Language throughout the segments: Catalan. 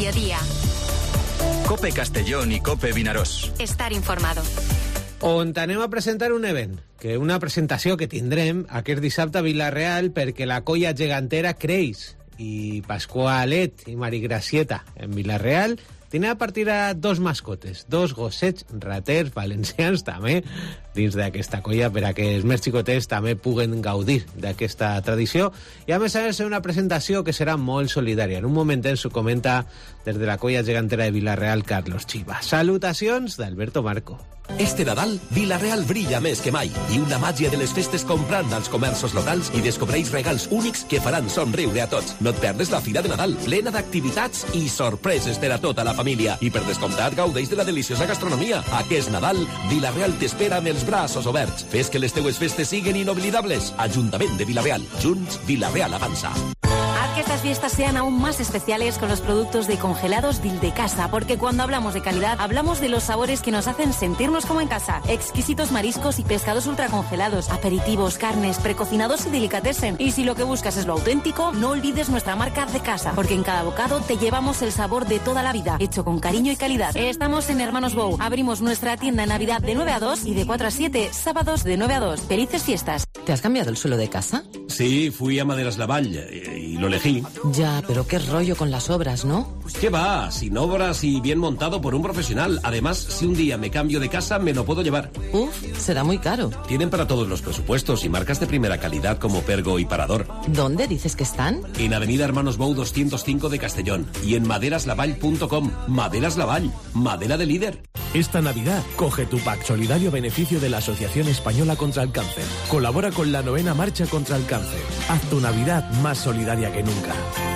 Mediodía. COPE Castellón i COPE Vinaròs. Estar informado. On anem a presentar un event, una presentació que tindrem aquest dissabte a Vila-real perquè la colla gegantera creix i Pasqualet i Marigracieta en Vila-real tenen a partir a dos mascotes, dos gossets raters valencians també dins d'aquesta colla per a que els més xicotets també puguen gaudir d'aquesta tradició i a més una presentació que serà molt solidària. En un moment s'ho comenta des de la colla gegantera de Vila-real Carlos Chiva. Salutacions d'Alberto Marco. Este Nadal, Vila-real brilla més que mai. I una màgia de les festes comprant als comerços locals i descobreix regals únics que faran somriure a tots. No et perdes la Fira de Nadal, plena d'activitats i sorpreses per a tota la família. I per descomptat, gaudeix de la deliciosa gastronomia. Aquest Nadal, Vila-real t'espera amb els braços oberts. Fes que les teues festes siguen inoblidables. Ajuntament de Vila-real. Junts, Vila-real avança. Que estas fiestas sean aún más especiales con los productos de congelados Dildecasa, porque cuando hablamos de calidad, hablamos de los sabores que nos hacen sentirnos como en casa. Exquisitos mariscos y pescados ultracongelados, aperitivos, carnes, precocinados y delicatessen. Y si lo que buscas es lo auténtico, no olvides nuestra marca de casa, porque en cada bocado te llevamos el sabor de toda la vida, hecho con cariño y calidad. Estamos en Hermanos Bou. Abrimos nuestra tienda en Navidad de 9 a 2 y de 4 a 7, sábados de 9 a 2. ¡Felices fiestas! ¿Te has cambiado el suelo de casa? Sí, fui a Maderas Lavall y lo elegí. Ya, pero qué rollo con las obras, ¿no? ¿Qué va? Sin obras y bien montado por un profesional. Además, si un día me cambio de casa, me lo puedo llevar. Uf, será muy caro. Tienen para todos los presupuestos y marcas de primera calidad como Pergo y Parador. ¿Dónde dices que están? En Avenida Hermanos Bou 205 de Castellón y en maderaslavall.com. Maderas Lavall, madera de líder. Esta Navidad, coge tu pack solidario a beneficio de la Asociación Española contra el Cáncer. Colabora con la 9ª Marcha contra el Cáncer. Haz tu Navidad más solidaria que nunca.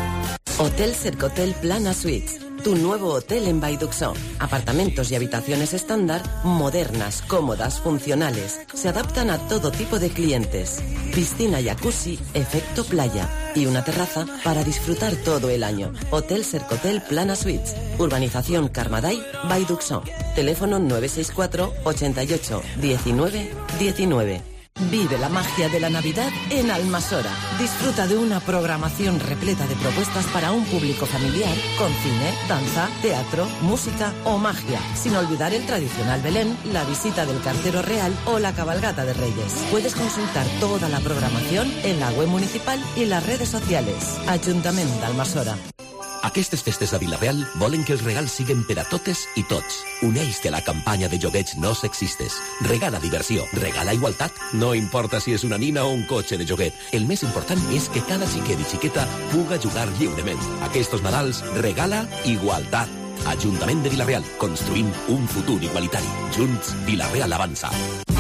Hotel Cercotel Plana Suites. Tu nuevo hotel en Vallduxó. Apartamentos y habitaciones estándar, modernas, cómodas, funcionales. Se adaptan a todo tipo de clientes. Piscina, jacuzzi, efecto playa. Y una terraza para disfrutar todo el año. Hotel Cercotel Plana Suites. Urbanización Carmaday, Vallduxó. Teléfono 964 88 19 19. Vive la magia de la Navidad en Almasora. Disfruta de una programación repleta de propuestas para un público familiar, con cine, danza, teatro, música o magia. Sin olvidar el tradicional Belén, la visita del cartero real o la cabalgata de Reyes. Puedes consultar toda la programación en la web municipal y las redes sociales. Ayuntamiento de Almasora. Aquestes festes a Vila-real volen que els regals siguin per a totes i tots. Uneix-te a la campanya de jogueig no sexistes. Regala diversió, regala igualtat. No importa si és una nina o un cotxe de joguet. El més important és que cada xiquet i xiqueta puga jugar lliurement. Aquestos Nadals, regala igualtat. Ajuntament de Vila-real, construint un futur igualitari. Junts, Vila-real avança.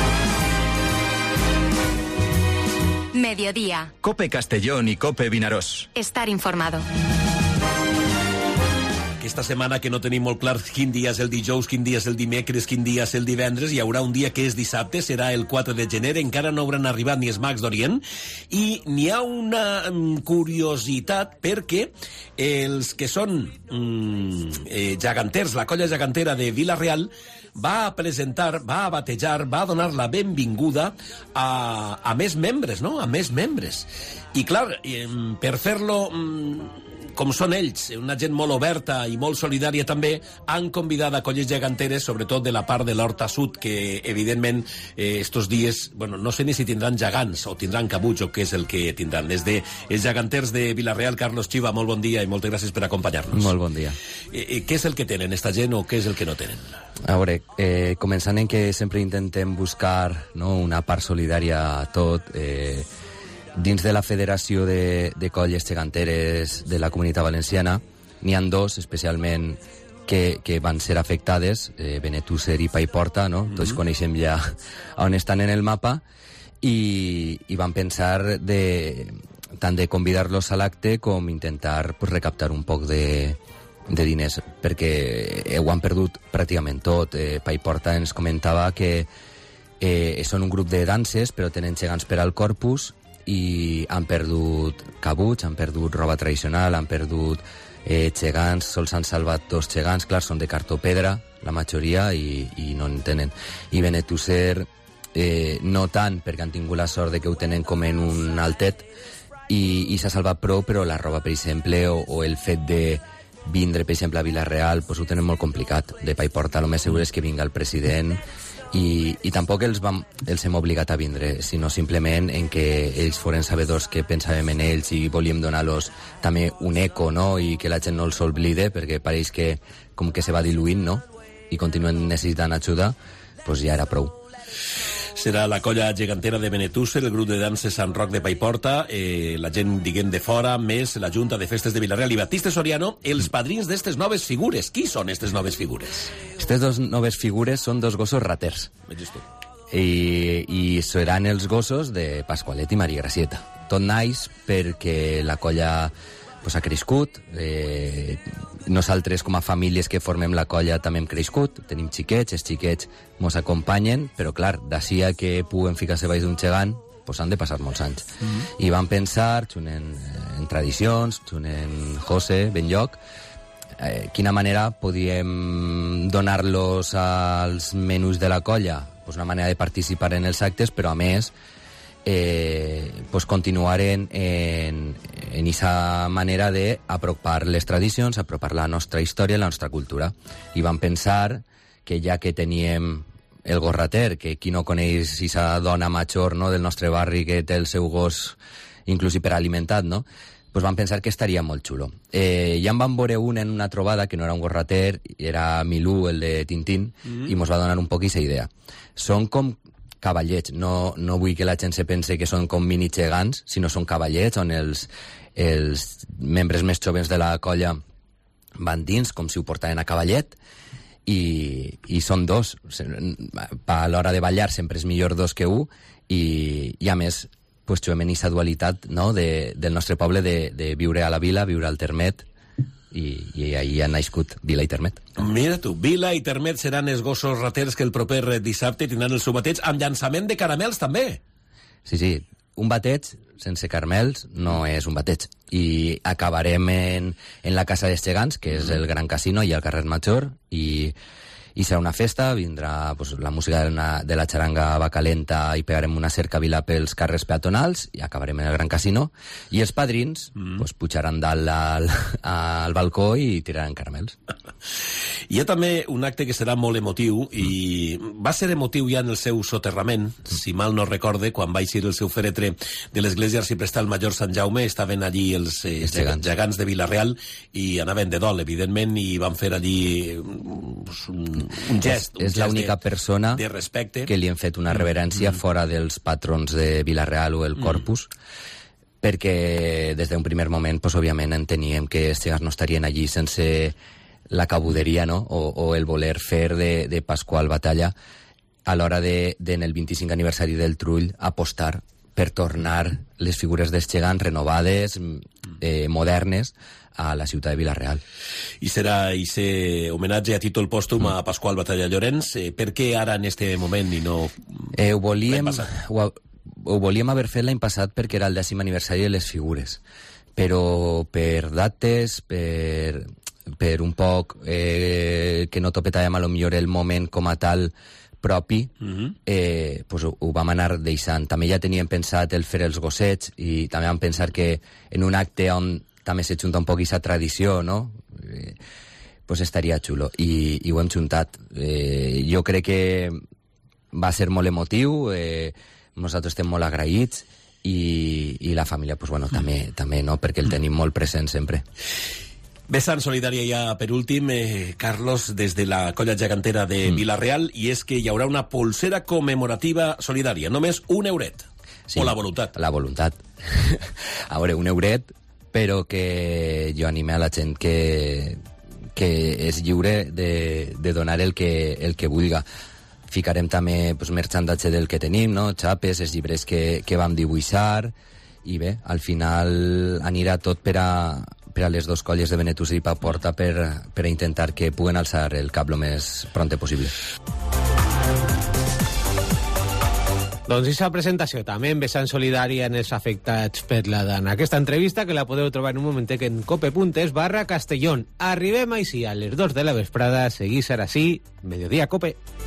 Mediodía. COPE Castellón i COPE Vinaròs. Estar informado. Esta setmana que no tenim molt clar quin dia és el dijous, quin dia és el dimecres, quin dia és el divendres, hi haurà un dia que és dissabte, serà el 4 de gener, encara no hauran arribat ni els mags d'Orient, i n'hi ha una curiositat perquè els que són geganters, la colla gegantera de Vila-real, va presentar, va batejar, va donar la benvinguda a més membres, no? A més membres. I clar, per fer-lo com són ells, una gent molt oberta i molt solidària també, han convidat a colles geganteres, sobretot de la part de l'Horta Sud, que evidentment estos dies, bueno, no sé ni si tindran gegants o tindran cabuts o què és el que tindran. Des de els geganters de Vila-real, Carlos Chiva, molt bon dia i moltes gràcies per acompanyar-nos. Molt bon dia. Què és el que tenen, esta gent, o què és el que no tenen? A veure, començant en que sempre intentem buscar, no, una part solidària a tot, dins de la Federació de Colles Geganteres de la Comunitat Valenciana n'hi ha dos especialment que van ser afectades, Benetússer i Paiporta, no? Tots coneixem ja on estan en el mapa i van pensar tant de convidar-los a l'acte com intentar recaptar un poc de diners, perquè ho han perdut pràcticament tot. Paiporta ens comentava que són un grup de danses però tenen gegants per al corpus i han perdut cabuts, han perdut roba tradicional, han perdut gegants, sols han salvat 2 gegants, clar, són de cartó pedra, la majoria, i no en tenen. I Benetússer no tant, perquè han tingut la sort de que ho tenen com en un altet, i s'ha salvat prou, però la roba, per exemple, o el fet vindre, per exemple, a Vila-real, pues ho tenen molt complicat. De Paiporta, el més segur és que vinga el president i tampoc els hem obligat a vindre, sinó simplement en que ells foren sabedors que pensàvem en ells i volíem donar-los també un eco, no? I que la gent no els oblide, perquè pareix que com que se va diluint, no? I continuen necessitant ajuda, pues ja era prou. Serà la colla gegantera de Benetússer, el grup de danses Sant Roc de Paiporta, la gent, diguem, de fora, més la Junta de Festes de Vila-real i Batiste Soriano, els padrins d'estes noves figures. Qui són estes noves figures? Estes dos noves figures són dos gossos raters. Veges tu. I seran els gossos de Pasqualet i Maria Gracieta. Tot naix perquè la colla pues, ha crescut, nosaltres com a famílies que formem la colla també hem crescut, tenim xiquets, els xiquets mos acompanyen, però clar, d'ací a que puguem ficar-se baix d'un gegant, pues han de passar molts anys. I van pensar, xunen en tradicions, xunen José, Benlloc, quina manera podíem donar-los als menús de la colla, pues una manera de participar en els actes, però a més pues continuar en esa manera d'apropar les tradicions, apropar la nostra història, la nostra cultura. I vam pensar que ja que teníem el gorrater, que qui no coneix esa dona major, no, del nostre barri que té el seu gos inclús hiperalimentat, no? Pues vam pensar que estaria molt xulo. Ja en vam veure un en una trobada que no era un gorrater, era Milú, el de Tintín, i mos va donar un poc aquesta idea. Són com cavallets, no vull que la gent se pense que són com mini gegants, sinó són cavallets on els membres més joves de la colla van dins, com si ho portaven a cavallet, i són dos. A l'hora de ballar sempre és millor dos que un, i a més pues, trobem en aquesta dualitat, no, del nostre poble de viure a la vila, viure al termet, i ahir ha nascut Vila i Termet. Mira tu, Vila i Termet seran els gossos raters que el proper dissabte tindran el seu bateig amb llançament de caramels també. Sí, un bateig sense caramels no és un bateig. I acabarem en la Casa dels Gegants, que és el gran casino, i al carrer Major, i serà una festa, vindrà pues, la música de la xaranga va calenta i pegarem una cercavila pels carrers peatonals i acabarem en el gran casino, i els padrins pues, pujaran dalt al balcó i tiraran caramels. Hi ha també un acte que serà molt emotiu, i va ser emotiu ja en el seu soterrament, si mal no recorde, quan va eixir el seu fèretre de l'església arciprestal Major Sant Jaume, estaven allí els gegants de Vila-real i anaven de dol, evidentment, i van fer allí un gest. És l'única persona de respecte que li hem fet una reverència fora dels patrons de Vila-real o el Corpus, perquè des d'un primer moment, pues, òbviament, enteníem que els gegants no estarien allí sense la cabuderia, no? O el voler fer de Pasqual Batalla a l'hora en el 25 aniversari del Trull apostar per tornar les figures dels gegants renovades, modernes, a la ciutat de Vila-real. I serà aquest homenatge a títol pòstum a Pasqual Batalla Llorenç. Per què ara en este moment i no ho volíem haver fet l'any passat perquè era el 10è aniversari de les figures, però per dates, per un poc que no topetàvem a lo millor el moment com a tal propi, pues ho vam anar deixant. També ja teníem pensat el fer els gossets i també vam pensar que en un acte on també se junta un poc aquesta tradició, no? Pues estaria xulo. I ho hem juntat. Jo crec que va ser molt emotiu, nosaltres estem molt agraïts i la família, pues bueno, també, no? Perquè el tenim molt present sempre. Vessant solidària ja per últim, Carlos, des de la colla gegantera de Vila-real, i és que hi haurà una polsera commemorativa solidària, només un euret. Sí, o la voluntat. La voluntat. A veure, un euret, però que jo anime a la gent que és lliure de donar el que vulga. Ficarem també pues, merchandatge del que tenim, no? Xapes, els llibres que vam dibuixar, i bé, al final anirà tot per a les dos colles de Benetússer i Paiporta per a intentar que puguen alçar el cap el més pronte possible. Doncs aquesta presentació també en vessant solidària en els afectats per la dana. Aquesta entrevista que la podeu trobar en un momentet en cope.es/Castellón. Arribem així a les 2 de la vesprada. Seguís ara sí, Mediodía Cope.